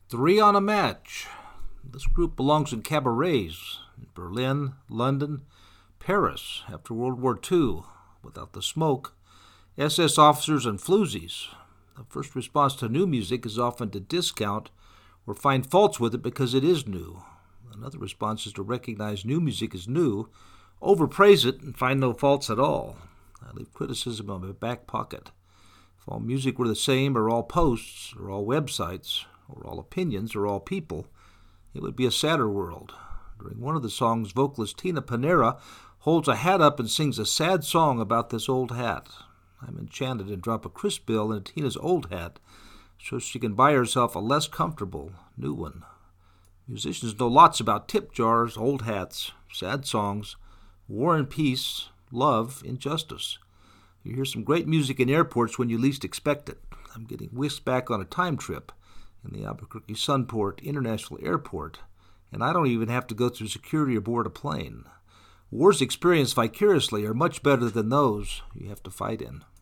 Three on a Match. This group belongs in cabarets in Berlin, London, Paris after World War II. Without the smoke, SS officers and floozies. The first response to new music is often to discount or find faults with it because it is new. Another response is to recognize new music as new, overpraise it, and find no faults at all. I leave criticism in my back pocket. If all music were the same, or all posts, or all websites, or all opinions, or all people, it would be a sadder world. During one of the songs, vocalist Tina Panera holds a hat up and sings a sad song about this old hat. I'm enchanted and drop a crisp bill into Tina's old hat so she can buy herself a less comfortable new one. Musicians know lots about tip jars, old hats, sad songs, war and peace, love, injustice. You hear some great music in airports when you least expect it. I'm getting whisked back on a time trip in the Albuquerque Sunport International Airport, and I don't even have to go through security or board a plane. Wars experienced vicariously are much better than those you have to fight in.